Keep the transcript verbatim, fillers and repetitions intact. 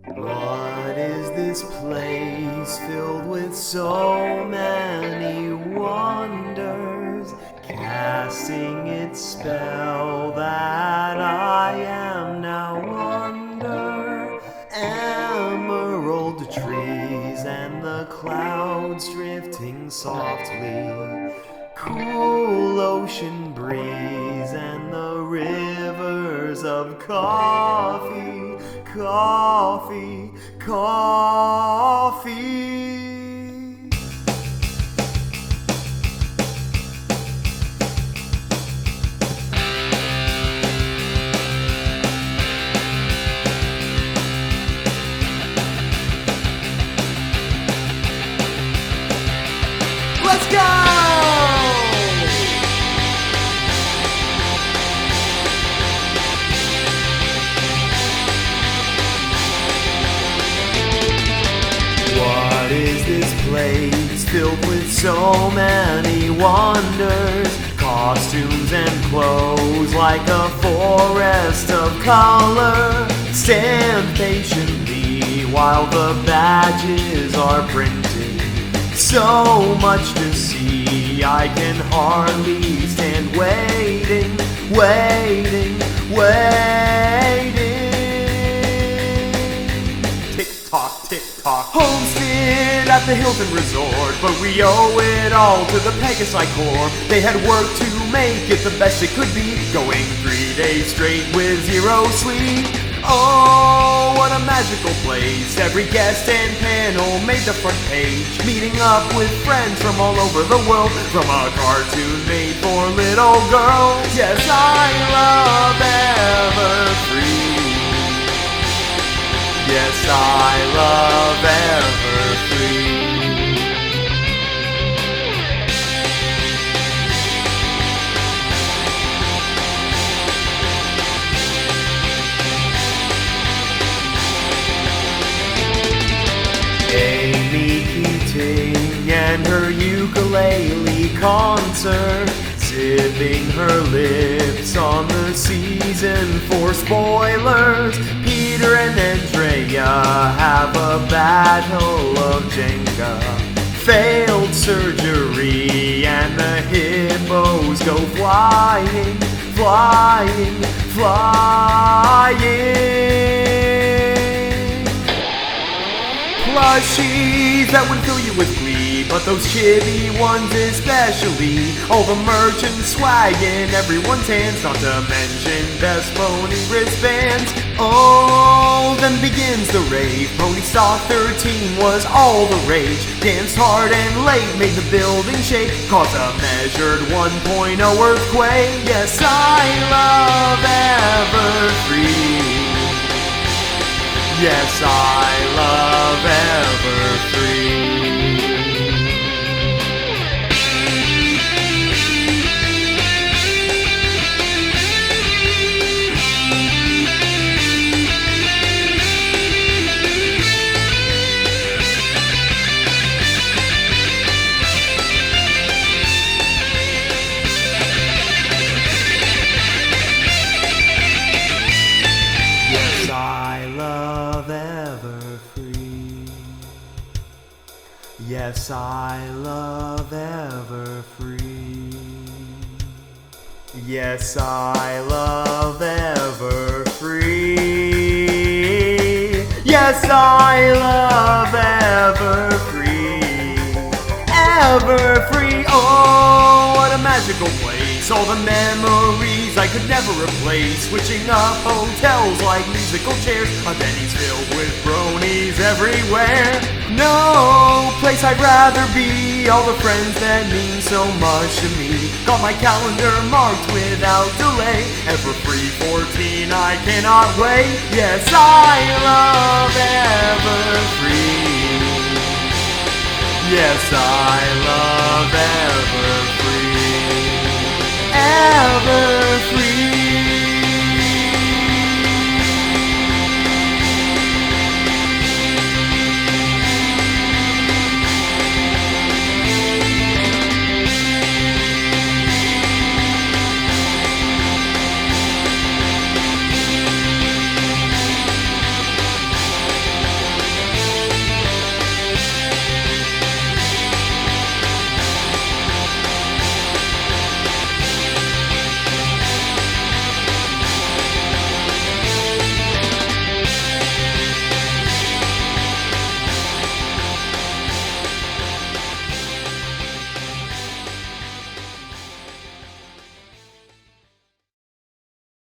What is this place filled with so many wonders, casting its spell that I am now under? Emerald trees and the clouds drifting softly, cool ocean breeze and the rivers of coffee, coffee, coffee. Let's go! What is this place filled with so many wonders, costumes and clothes like a forest of color? Stand patiently while the badges are printed. So much to see, I can hardly stand waiting, waiting, waiting. Tick-tock, tick-tock. Homestead at the Hilton Resort, but we owe it all to the Pegasi Corps. They had worked to make it the best it could be, going three days straight with zero sleep. Oh, what a magical place. Every guest and panel made the front page, meeting up with friends from all over the world, from a cartoon made for little girls. Yes, I love Everfree. Yes, I love Everfree. Amy Keating and her ukulele concert, zipping her lips on the season four spoilers. Peter and Andrea have a battle of Jenga, failed surgery, and the hippos go flying, flying, flying. Plushies that would fill you with glee, but those chibi ones especially. All the merch and swag in everyone's hands, not to mention best pony wristbands. Oh, then begins the rave. Pony Stock thirteen was all the rage. Danced hard and late, made the building shake, caused a measured one point oh earthquake. Yes, I love Everfree. Yes, I love Everfree. Yes, I love Everfree. Yes, I love Everfree. Yes, I love Everfree. Yes, I love Everfree. Everfree, oh, what a magical place. All the memories I could never replace. Switching up hotels like musical chairs, a Denny's filled with bronies everywhere. No place I'd rather be, all the friends that mean so much to me. Got my calendar marked without delay. Everfree fourteen, I cannot wait. Yes, I love Everfree. Yes, I love Everfree. Everfree.